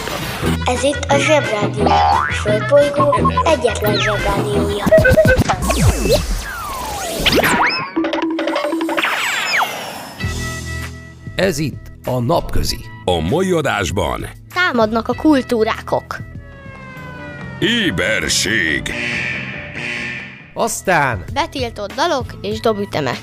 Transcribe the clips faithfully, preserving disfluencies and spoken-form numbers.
Ez itt a Zsebrádió, a Földbolygó egyetlen Zsebrádiója. Ez itt a Napközi. A mai adásban Támadnak a kultúrákok. éberség. Aztán, Betiltott dalok és dobütemek.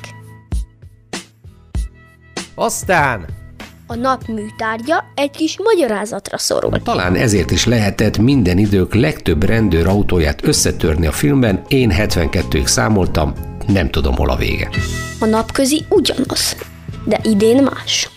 aztán, A nap műtárgya egy kis magyarázatra szorul. talán ezért is lehetett minden idők legtöbb rendőr autóját összetörni a filmben. Én hetvenkettőig számoltam, nem tudom, hol a vége. A napközi ugyanaz, de idén más.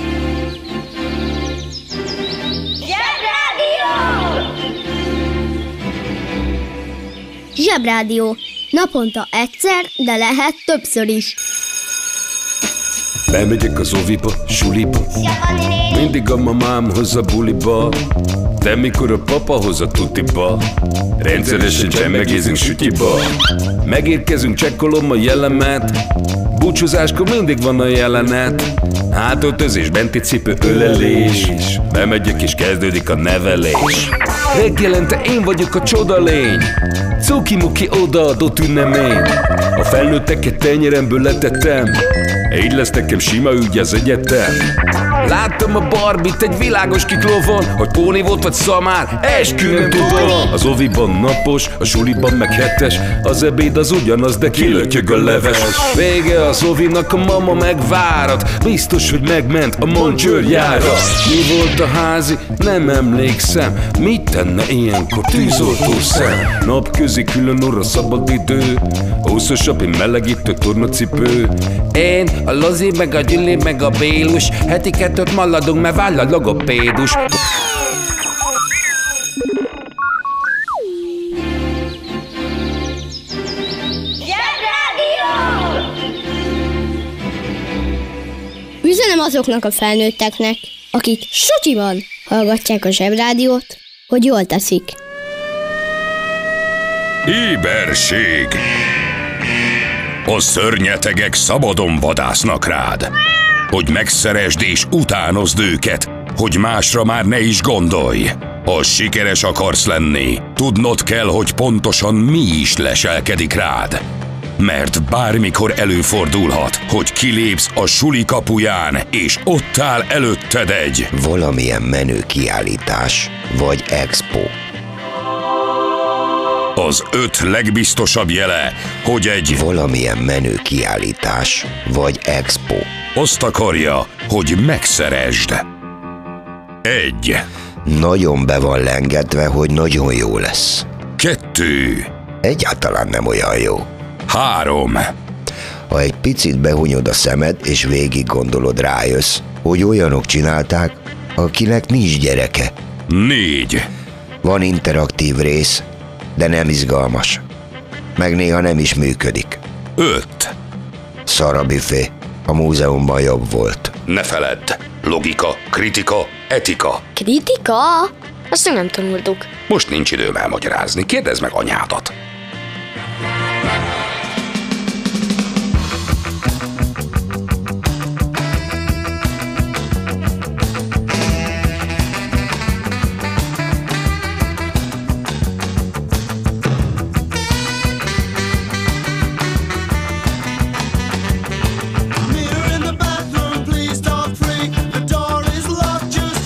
Zsebrádió. Naponta egyszer, de lehet többször is. Bemegyek az oviba, suliba, mindig a mamám hoz a buliba, de mikor a papa hoz a tutiba, rendszeresen csemmegézünk sütyiba. Megérkezünk, csekkolom a jellemet, búcsúzáskor mindig van a jelenet. Hátöltözés, benti cipő, ölelés, bemegyek és kezdődik a nevelés. Reggelente én vagyok a csoda lény, cuki-muki odaadott ünnemény. A felnőtteket tenyeremből letettem, így lesz nekem sima ügy az egyetem. Láttam a Barbit egy világos kiklovon, hogy Póni volt vagy szamár, eskü nem tudom. Az oviban napos, a suliban meg hetes, az ebéd az ugyanaz, de kilötyög a leves. Vége az ovinak, a mama megvárat, biztos, hogy megment a Moncsőrjára. Mi volt a házi? Nem emlékszem, mit tenne ilyenkor tűzoltó szem? Napközi külön orra szabad idő, húszosabb, én melegítő tornacipő. Én, a Lozi, meg a Gyüli, meg a Bélus, heti kettőt maladunk, mert váll a logopédus. Üzenem azoknak a felnőtteknek, akik sutyiban hallgatják a Zsebrádiót, hogy jól teszik. Éberség. A szörnyetegek szabadon vadásznak rád, hogy megszeresd és utánozd őket, hogy másra már ne is gondolj. Ha sikeres akarsz lenni, tudnod kell, hogy pontosan mi is leselkedik rád. Mert bármikor előfordulhat, hogy kilépsz a suli kapuján, és ott áll előtted egy valamilyen menő kiállítás, vagy expo. Az öt legbiztosabb jele, hogy egy Valamilyen menő kiállítás, vagy expo. azt akarja, hogy megszeresd. Egy. Nagyon be van lengedve, hogy nagyon jó lesz. Kettő. Egyáltalán nem olyan jó. Három. Ha egy picit behunyod a szemed, és végig gondolod, rájössz, hogy olyanok csinálták, akinek nincs gyereke. Négy. Van interaktív rész, de nem izgalmas. Meg néha nem is működik. Öt. Szar a büfé, a múzeumban jobb volt. Ne feledd, logika, kritika, etika. Kritika? Azt nem tanultuk. Most nincs időm elmagyarázni, kérdezd meg anyádat.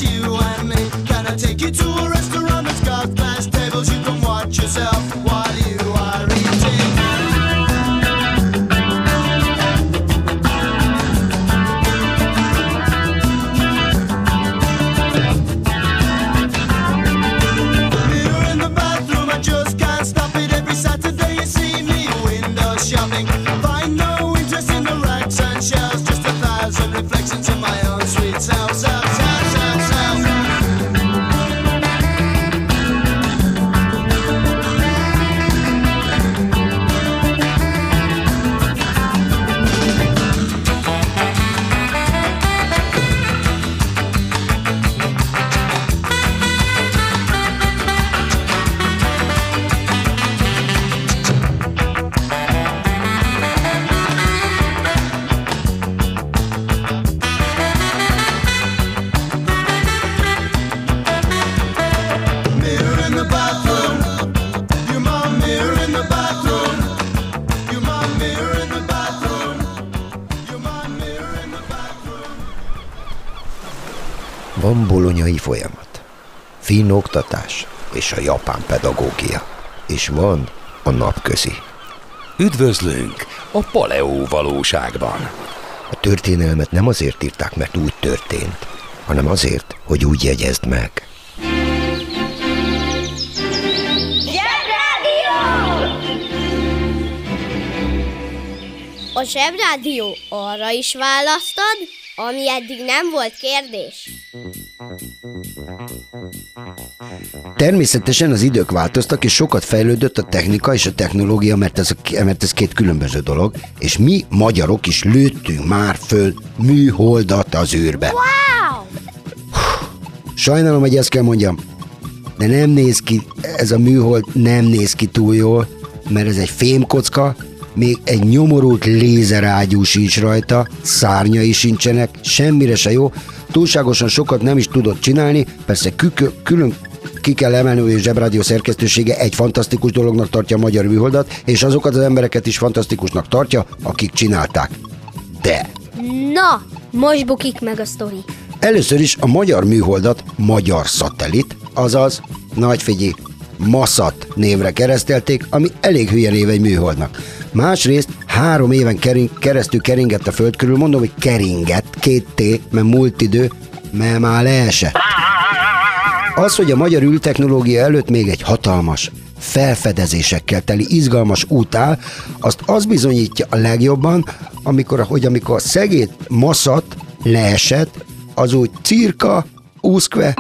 Yourself while you Van bolonyai folyamat, finn oktatás és a japán pedagógia, és van a napközi. Üdvözlünk a paleó valóságban. A történelmet nem azért írták, mert úgy történt, hanem azért, hogy úgy jegyezd meg. A Zsebrádió arra is választad, ami eddig nem volt kérdés. Természetesen az idők változtak, és sokat fejlődött a technika és a technológia, mert ez, a, mert ez két különböző dolog, és mi magyarok is lőttünk már föl műholdat az űrbe. Wow! Sajnálom, hogy ezt kell mondjam, de nem néz ki, ez a műhold nem néz ki túl jól, mert ez egy fémkocka, még egy nyomorult lézerágyú sincs rajta, szárnyai sincsenek, semmire se jó, túlságosan sokat nem is tudott csinálni, persze kükö, külön ki kell emelni, hogy a Zsebrádió szerkesztősége egy fantasztikus dolognak tartja a magyar műholdat, és azokat az embereket is fantasztikusnak tartja, akik csinálták. De... Na, most bukik meg a sztori. Először is a magyar műholdat magyar szatellit, azaz, nagy figyelj, Maszat névre keresztelték, ami elég hülye név egy műholdnak. Másrészt három éven kering, keresztül keringett a föld körül, mondom, hogy keringett, két T, mert múlt idő, mert már leesett. Az, hogy a magyar űrtechnológia előtt még egy hatalmas, felfedezésekkel teli izgalmas út áll, azt az bizonyítja a legjobban, amikor, hogy amikor a szegény Maszat leesett, az úgy cirka, úszkve.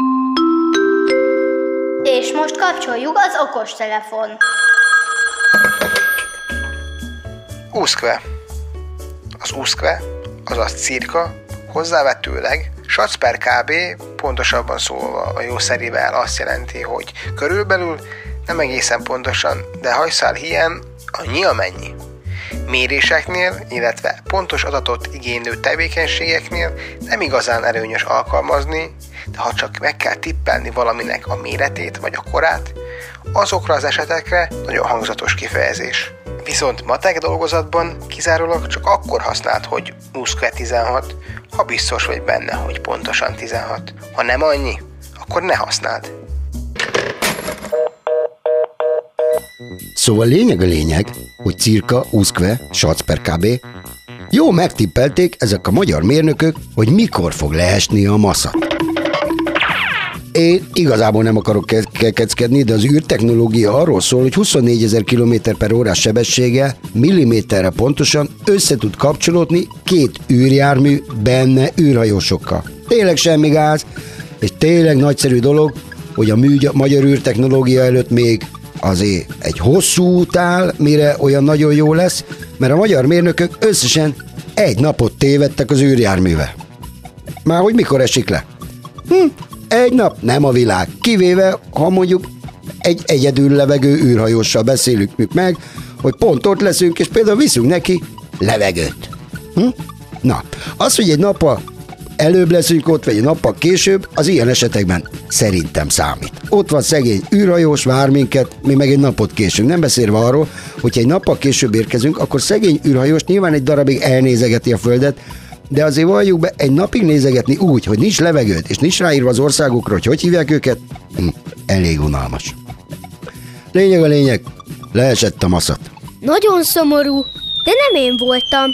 És most kapcsoljuk az okostelefon. Úszkve. Az úszkve, azaz cirka, hozzávetőleg sac per kb, pontosabban szólva a jószerivel azt jelenti, hogy körülbelül, nem egészen pontosan, de hajszál híján annyi amennyi. Méréseknél, illetve pontos adatot igénylő tevékenységeknél nem igazán erőnyös alkalmazni, de ha csak meg kell tippelni valaminek a méretét vagy a korát, azokra az esetekre nagyon hangzatos kifejezés. Viszont matek dolgozatban kizárólag csak akkor használd, hogy úszkve tizenhat, ha biztos vagy benne, hogy pontosan tizenhat. Ha nem annyi, akkor ne használd. Szóval lényeg a lényeg, hogy cirka, úszkve, sac per kb. Jó megtippelték ezek a magyar mérnökök, hogy mikor fog leesni a Maszat. Én igazából nem akarok ke- keckedni, de az űrtechnológia arról szól, hogy huszonnégyezer kilométer per órás sebessége milliméterre pontosan össze tud kapcsolódni két űrjármű benne űrhajósokkal. Tényleg semmi gáz, és tényleg nagyszerű dolog, hogy a mű- magyar űrtechnológia előtt még azért egy hosszú út áll, mire olyan nagyon jó lesz, mert a magyar mérnökök összesen egy napot tévedtek az űrjárművel. Már hogy mikor esik le? Hm, egy nap, nem a világ. Kivéve, ha mondjuk egy egyedül levegő űrhajóssal beszélünk meg, hogy pont ott leszünk, és például viszünk neki levegőt. Hm? Na, az, hogy egy nappal előbb leszünk ott, vagy egy nappal később, az ilyen esetekben szerintem számít. Ott van szegény űrhajós, vár minket, mi meg egy napot késünk. Nem beszélve arról, hogyha egy nappal később érkezünk, akkor szegény űrhajós nyilván egy darabig elnézegeti a Földet, de azért valljuk be, egy napig nézegetni úgy, hogy nincs levegőd, és nincs ráírva az országokra, hogy hogy hívják őket, hm, elég unalmas. Lényeg a lényeg, leesett a Maszat. Nagyon szomorú, de nem én voltam.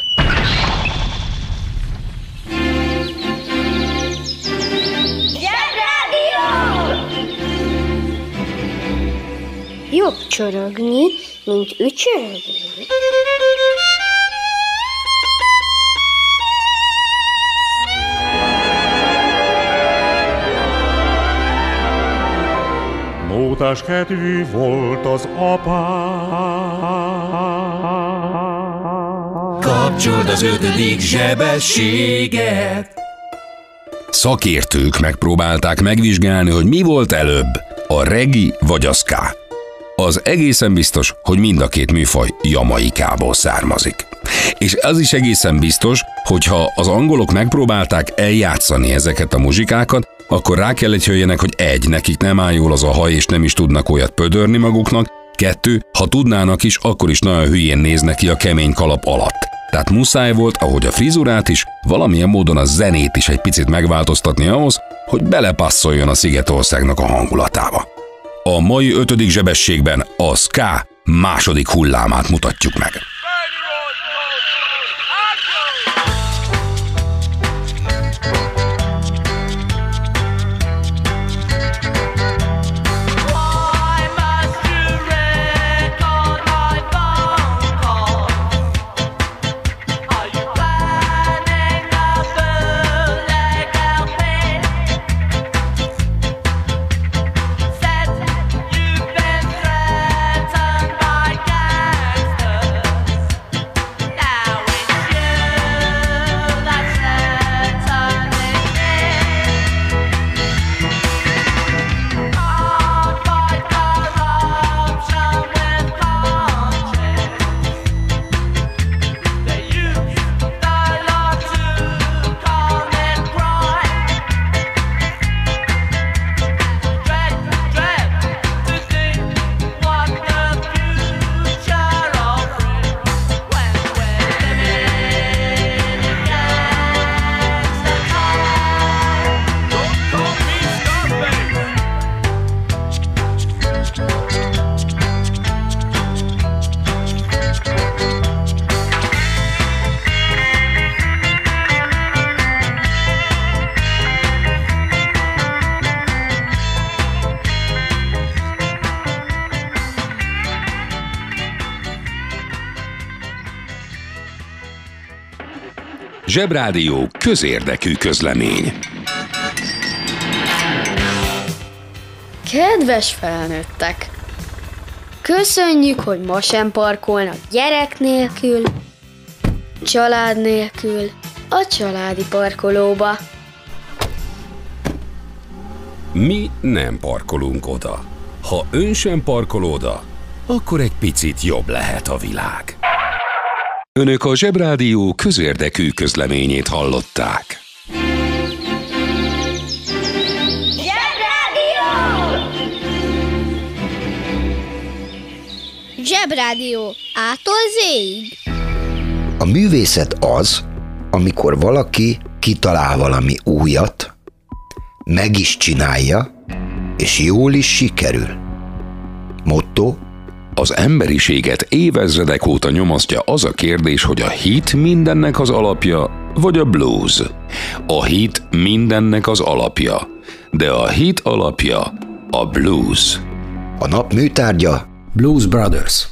Jobb csorogni, mint ücsörögni. Mótás kedvű volt az apám. Kapcsold az ötödik zsebességet. Szakértők megpróbálták megvizsgálni, hogy mi volt előbb, a regi vagy a ska. Az egészen biztos, hogy mind a két műfaj Jamaikából származik. És az is egészen biztos, hogyha az angolok megpróbálták eljátszani ezeket a muzsikákat, akkor rá kellett jöjjenek, hogy egy, nekik nem áll jól az a haj, és nem is tudnak olyat pödörni maguknak, kettő, ha tudnának is, akkor is nagyon hülyén néznek ki a kemény kalap alatt. Tehát muszáj volt, ahogy a frizurát is, valamilyen módon a zenét is egy picit megváltoztatni ahhoz, hogy belepasszoljon a Szigetországnak a hangulatába. A mai ötödik zsebességben a ska második hullámát mutatjuk meg. Zsebrádió közérdekű közlemény. Kedves felnőttek! Köszönjük, hogy ma sem parkolnak gyerek nélkül, család nélkül a családi parkolóba. Mi nem parkolunk oda. Ha ön sem parkol oda, akkor egy picit jobb lehet a világ. Önök a Zsebrádió közérdekű közleményét hallották. Zsebrádió! Zsebrádió A-tól Z-ig. A művészet az, amikor valaki kitalál valami újat, meg is csinálja, és jól is sikerül. Motto: Az emberiséget évezredek óta nyomasztja az a kérdés, hogy a hit mindennek az alapja, vagy a blues. A hit mindennek az alapja, de a hit alapja a blues. A nap műtárgya: Blues Brothers.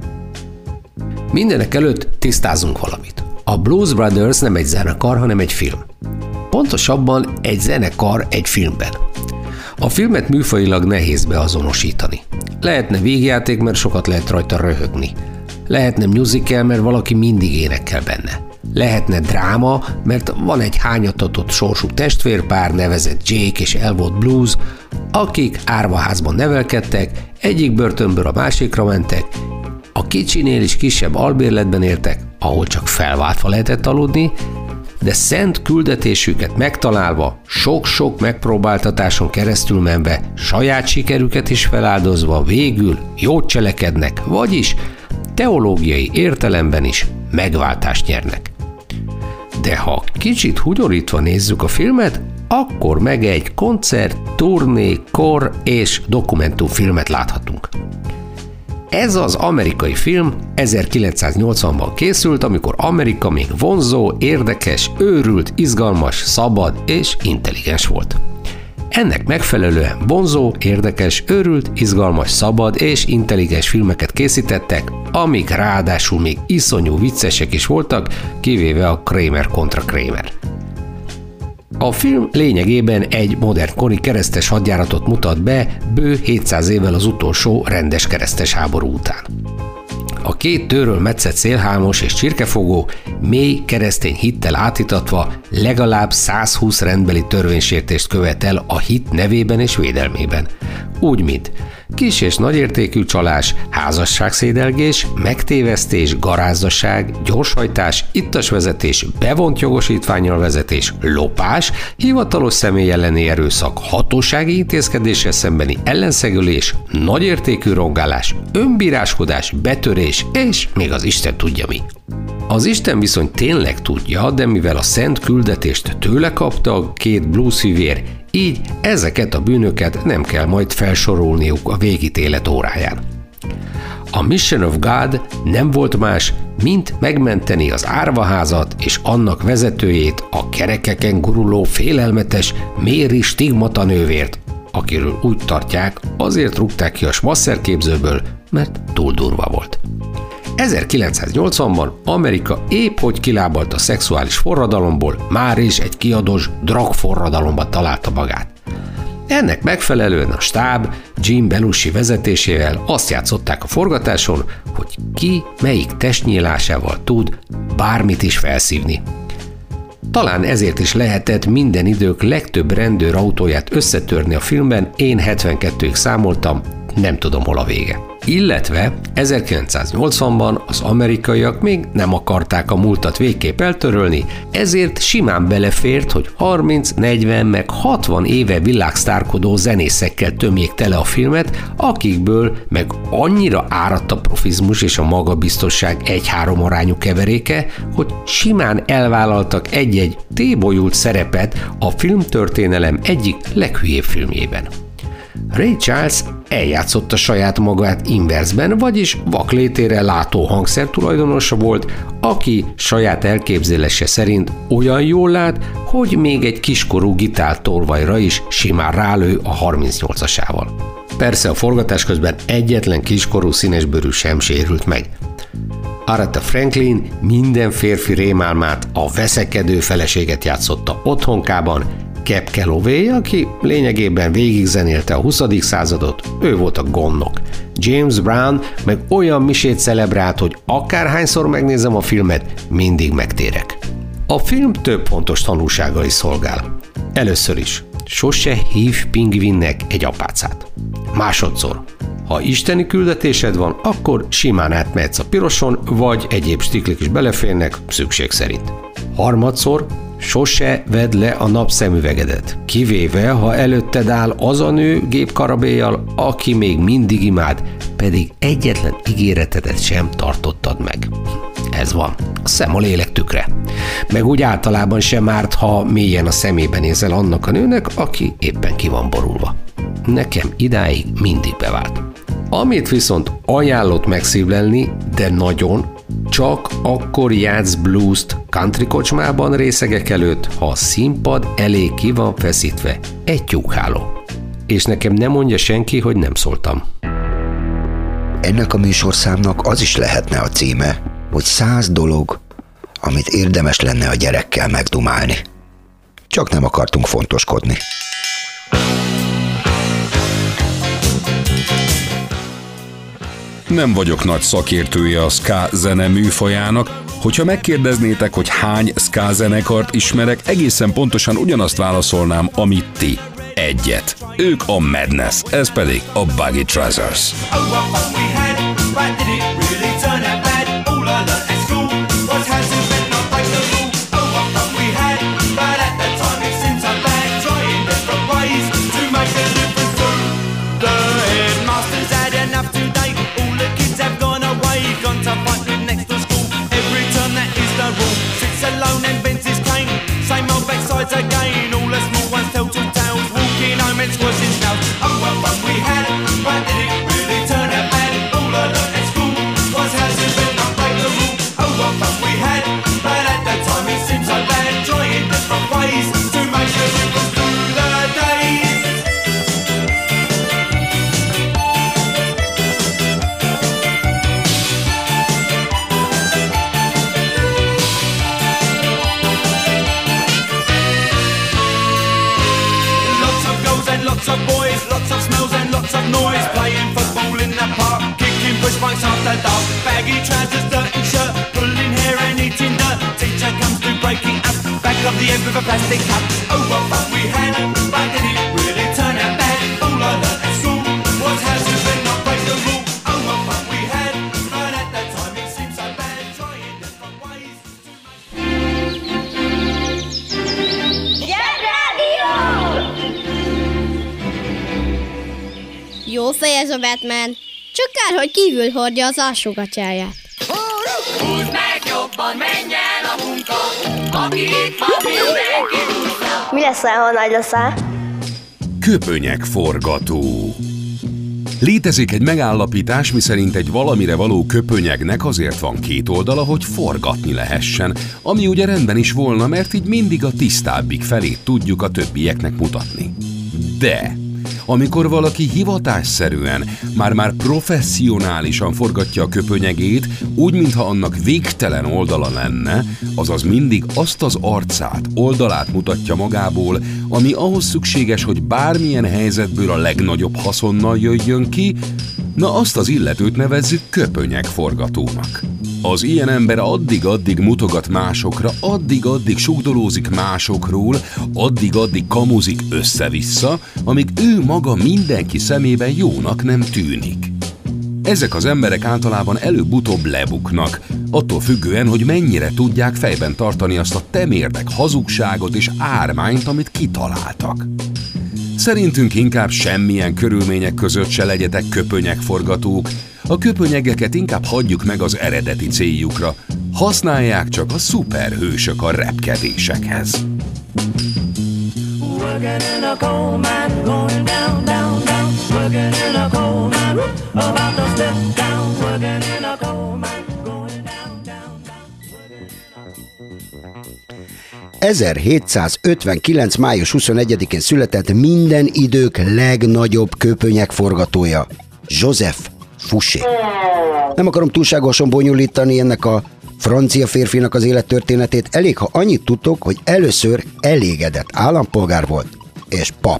Mindenek előtt tisztázunk valamit. A Blues Brothers nem egy zenekar, hanem egy film. Pontosabban egy zenekar egy filmben. A filmet műfajilag nehéz beazonosítani. Lehetne vígjáték, mert sokat lehet rajta röhögni. Lehetne musical, mert valaki mindig énekel benne. Lehetne dráma, mert van egy hányatatott sorsú testvérpár, nevezett Jake és Elwood Blues, akik árvaházban nevelkedtek, egyik börtönből a másikra mentek, a kicsinél is kisebb albérletben éltek, ahol csak felváltva lehetett aludni, de szent küldetésüket megtalálva, sok-sok megpróbáltatáson keresztül menve, saját sikerüket is feláldozva végül jót cselekednek, vagyis teológiai értelemben is megváltást nyernek. De ha kicsit hugyorítva nézzük a filmet, akkor meg egy koncert, turné, kor és dokumentumfilmet láthatunk. Ez az amerikai film ezerkilencszáznyolcvanban készült, amikor Amerika még vonzó, érdekes, őrült, izgalmas, szabad és intelligens volt. Ennek megfelelően vonzó, érdekes, őrült, izgalmas, szabad és intelligens filmeket készítettek, amik ráadásul még iszonyú viccesek is voltak, kivéve a Kramer kontra Kramer. A film lényegében egy modern kori keresztes hadjáratot mutat be bő hétszáz évvel az utolsó rendes keresztes háború után. A két tőről metszett szélhámos és csirkefogó mély keresztény hittel átítatva legalább százhúsz rendbeli törvénysértést követel a hit nevében és védelmében. Úgy, mint kis és nagyértékű csalás, házasságszédelgés, megtévesztés, garázdaság, gyorshajtás, ittasvezetés, bevont jogosítvánnyal vezetés, lopás, hivatalos személy elleni erőszak, hatósági intézkedéssel szembeni ellenszegülés, nagyértékű rongálás, önbíráskodás, betörés, és még az Isten tudja mi. Az Isten viszont tényleg tudja, de mivel a szent küldetést tőle kapta a két bluesfivér, így ezeket a bűnöket nem kell majd felsorolniuk a végítélet óráján. A Mission of God nem volt más, mint megmenteni az árvaházat és annak vezetőjét, a kerekeken guruló félelmetes Mary Stigmata nővért, akiről úgy tartják, azért rúgták ki a smasszerképzőből, mert túl durva volt. ezerkilencszáznyolcvanban Amerika épp hogy kilábalt a szexuális forradalomból, már is egy kiadós drogforradalomba találta magát. Ennek megfelelően a stáb Jim Belushi vezetésével azt játszották a forgatáson, hogy ki melyik testnyílásával tud bármit is felszívni. Talán ezért is lehetett minden idők legtöbb rendőrautóját összetörni a filmben, én hetvenkettőig számoltam, nem tudom hol a vége. Illetve ezerkilencszáznyolcvanban az amerikaiak még nem akarták a múltat végképp eltörölni, ezért simán belefért, hogy harminc, negyven meg hatvan éve világsztárkodó zenészekkel tömjék tele a filmet, akikből meg annyira áradt a profizmus és a magabiztosság egy-három arányú keveréke, hogy simán elvállaltak egy-egy tébolyult szerepet a filmtörténelem egyik leghülyébb filmjében. Ray Charles eljátszotta saját magát inverzben, vagyis vaklétére látó hangszer tulajdonosa volt, aki saját elképzelése szerint olyan jól lát, hogy még egy kiskorú gitártolvajra is simán rálő a harmincnyolcasával. Persze a forgatás közben egyetlen kiskorú színesbőrű sem sérült meg. Aretha Franklin minden férfi rémálmát, a veszekedő feleséget játszotta otthonkában, Cab Calloway, aki lényegében végigzenélte a huszadik századot, ő volt a gondnok. James Brown meg olyan misét celebrált, hogy akárhányszor megnézem a filmet, mindig megtérek. A film több fontos tanulsággal is szolgál. Először is, sose hív pingvinnek egy apácát. Másodszor, ha isteni küldetésed van, akkor simán átmehetsz a piroson, vagy egyéb stiklik is beleférnek szükség szerint. Harmadszor, sose vedd le a napszemüvegedet, kivéve, ha előtted áll az a nő gépkarabélyjal, aki még mindig imád, pedig egyetlen ígéretedet sem tartottad meg. Ez van. A szem a lélek tükre. Meg úgy általában sem árt, ha mélyen a szemébe nézel annak a nőnek, aki éppen ki van borulva. Nekem idáig mindig bevált. Amit viszont ajánlott megszívlelni, de nagyon, csak akkor játsz bluest country kocsmában részegek előtt, ha a színpad elé ki van feszítve egy tyúkháló. És nekem nem mondja senki, hogy nem szóltam. Ennek a műsorszámnak az is lehetne a címe, hogy száz dolog, amit érdemes lenne a gyerekkel megdumálni. Csak nem akartunk fontoskodni. Nem vagyok nagy szakértője a ska zene műfajának, hogyha megkérdeznétek, hogy hány ska zenekart ismerek, egészen pontosan ugyanazt válaszolnám, amit ti. Egyet. Ők a Madness, ez pedig a Baggy Trousers. Again, all the small ones tell two tales, walking home and squashing snails. Oh, what fun we had, but did it really turn out bad? All I learned at school was how to bend and break the rule. Oh, what fun we had, but at that time it seemed so bad, trying different ways to make sure it was through the days. Lots of boys, lots of smells and lots of noise, playing football in the park, kicking push bikes after dark, baggy trousers, dirty shirt, pulling hair and eating dirt. Teacher comes to break it up, back of the end with a plastic cup. Oh, what fun we had, but did it really turn out bad? All I learned at school was how to bend not break the rule. Oh, what fun we had, but at that time it seemed so bad, trying different ways to Jó fej ez a Batman, csak kár, hogy kívül hordja az alsógatyáját. Húzd meg jobb Jobban menjen a munka, aki itt van, mindenki tudja. Mi leszel, ha nagy leszel? Köpönyegforgató. Létezik egy megállapítás, miszerint egy valamire való köpönyegnek azért van két oldala, hogy forgatni lehessen, ami ugye rendben is volna, mert így mindig a tisztábbik felét tudjuk a többieknek mutatni. De amikor valaki hivatásszerűen, már-már professzionálisan forgatja a köpönyegét, úgy, mintha annak végtelen oldala lenne, azaz mindig azt az arcát, oldalát mutatja magából, ami ahhoz szükséges, hogy bármilyen helyzetből a legnagyobb haszonnal jöjjön ki, na azt az illetőt nevezzük köpönyegforgatónak. Az ilyen ember addig-addig mutogat másokra, addig-addig sugdolózik másokról, addig-addig kamuzik össze-vissza, amíg ő maga mindenki szemében jónak nem tűnik. Ezek az emberek általában előbb-utóbb lebuknak, attól függően, hogy mennyire tudják fejben tartani azt a temérdek hazugságot és ármányt, amit kitaláltak. Szerintünk inkább semmilyen körülmények között se legyetek köpönyegforgatók, a köpönyegeket inkább hagyjuk meg az eredeti céljukra, használják csak a szuperhősök a repkedésekhez. ezerhétszázötvenkilenc. május huszonegyedikén született minden idők legnagyobb köpönyegforgatója, Joseph Fouché. Nem akarom túlságosan bonyolítani ennek a francia férfinak az élettörténetét, elég, ha annyit tudtok, hogy először elégedett állampolgár volt, és pap.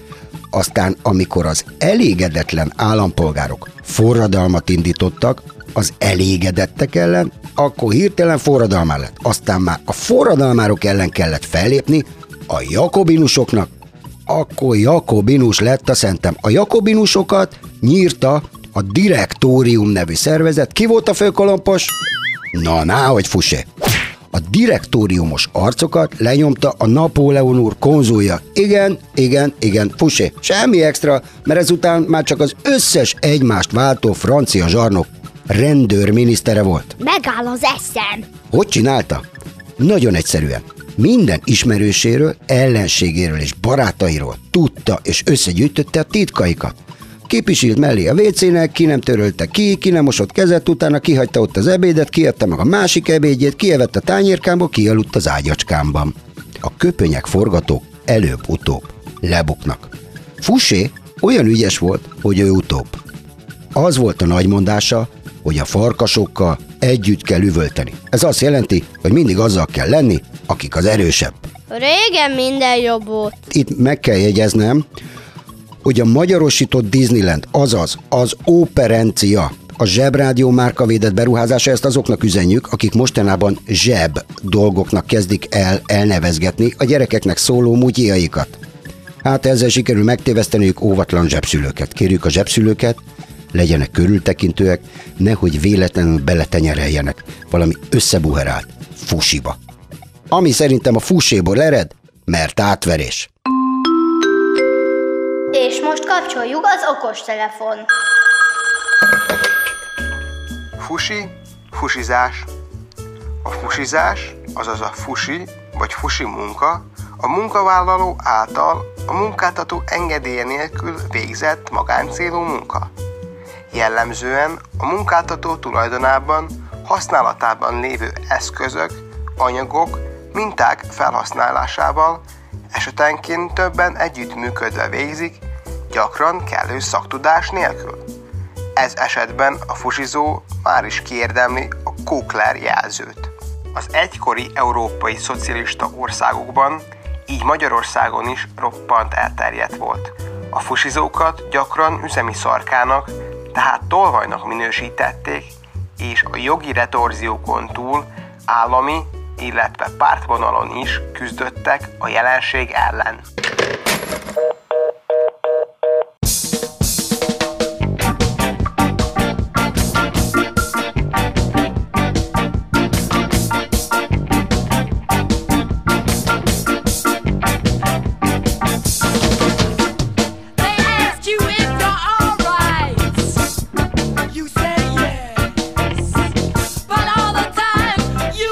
Aztán, amikor az elégedetlen állampolgárok forradalmat indítottak az elégedettek ellen, akkor hirtelen forradalmá lett. Aztán már a forradalmárok ellen kellett fellépni, a jakobinusoknak, akkor jakobinus lett a szentem. A jakobinusokat nyírta a Direktórium nevű szervezet. Ki volt a főkolompos? Na, náhogy Fouché. A direktóriumos arcokat lenyomta a Napóleon úr konzulja. Igen, igen, igen, Fouché. Semmi extra, mert ezután már csak az összes egymást váltó francia zsarnok rendőrminisztere volt. Megáll az eszem. Hogy csinálta? Nagyon egyszerűen. Minden ismerőséről, ellenségéről és barátairól tudta és összegyűjtötte a titkaikat. Kipisilt mellé a vécének, ki nem törölte ki, ki nem mosott kezet, utána kihagyta ott az ebédet, kiadta meg a másik ebédjét, kievett a tányérkámból, kialudt az ágyacskámban. A köpönyegforgatók előbb-utóbb lebuknak. Fouché olyan ügyes volt, hogy ő utóbb. Az volt a nagymondása, hogy a farkasokkal együtt kell üvölteni. Ez azt jelenti, hogy mindig azzal kell lenni, akik az erősebb. Régen minden jobb volt. Itt meg kell jegyeznem, hogy a magyarosított Disneyland, azaz az Operencia, a Zsebrádió márkavédett beruházása, ezt azoknak üzenjük, akik mostanában zseb dolgoknak kezdik el elnevezgetni a gyerekeknek szóló mutyiaikat. Hát ezzel sikerül megtéveszteniük óvatlan zsebszülőket. Kérjük a zsebszülőket, legyenek körültekintőek, nehogy véletlenül beletenyereljenek valami összebuherált fusiba. Ami szerintem a Fouchéból ered, mert átverés. És most kapcsoljuk az okostelefon. Fusi, fusizás. A fusizás, azaz a fusi vagy fusi munka, a munkavállaló által a munkáltató engedélye nélkül végzett magáncélú munka. Jellemzően a munkáltató tulajdonában, használatában lévő eszközök, anyagok, minták felhasználásával esetenként többen együttműködve végzik, gyakran kellő szaktudás nélkül. Ez esetben a fusizó már is kiérdemli a Kókler jelzőt. Az egykori európai szocialista országokban, így Magyarországon is roppant elterjedt volt. A fusizókat gyakran üzemi szarkának, tehát tolvajnak minősítették, és a jogi retorziókon túl állami, illetve pártvonalon is küzdöttek a jelenség ellen. You say yes, but all the time you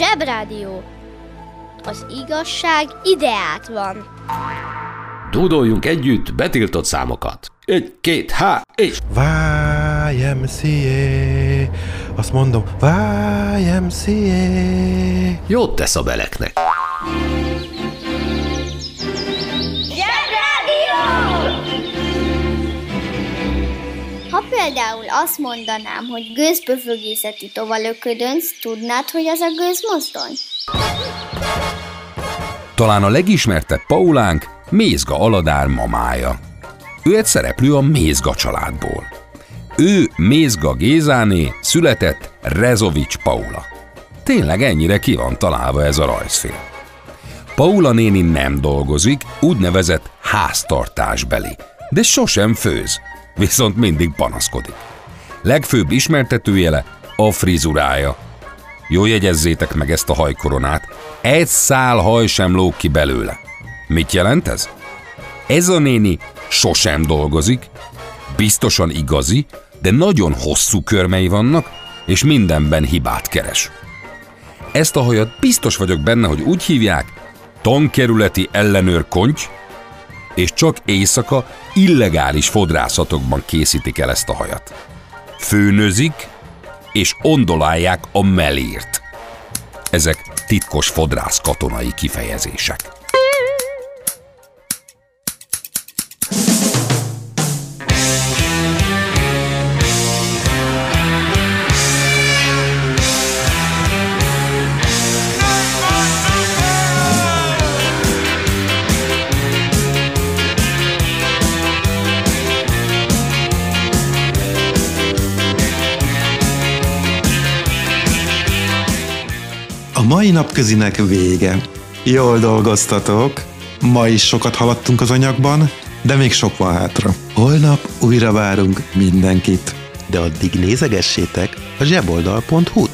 Zsebrádió. Az igazság ideát van. Dúdoljunk együtt betiltott számokat. Egy, két, há, és... Y M C A. Azt mondom, Y M C A. Jót tesz a beleknek. Ha például azt mondanám, hogy gőzböfögészeti tovalöködönc, tudnád, hogy az a gőzmozdony? Talán a legismertebb Paulánk Mézga Aladár mamája. Ő egy szereplő a Mézga családból. Ő Mézga Gézáné született Rezovics Paula. Tényleg ennyire ki van találva ez a rajzfilm. Paula néni nem dolgozik, úgynevezett háztartásbeli, de sosem főz, viszont mindig panaszkodik. Legfőbb ismertetőjele a frizurája. Jó, jegyezzétek meg ezt a hajkoronát, egy szál haj sem lóg ki belőle. Mit jelent ez? Ez a néni sosem dolgozik, biztosan igazi, de nagyon hosszú körmei vannak, és mindenben hibát keres. Ezt a hajat biztos vagyok benne, hogy úgy hívják, tankerületi ellenőr konty, és csak éjszaka illegális fodrászatokban készítik el ezt a hajat. Főnözik, és ondolálják a melírt. Ezek titkos fodrász katonai kifejezések. A mai napközinek vége. Jól dolgoztatok. Ma is sokat haladtunk az anyagban, de még sok van hátra. Holnap újra várunk mindenkit. De addig nézegessétek a zseboldal pont hu-t.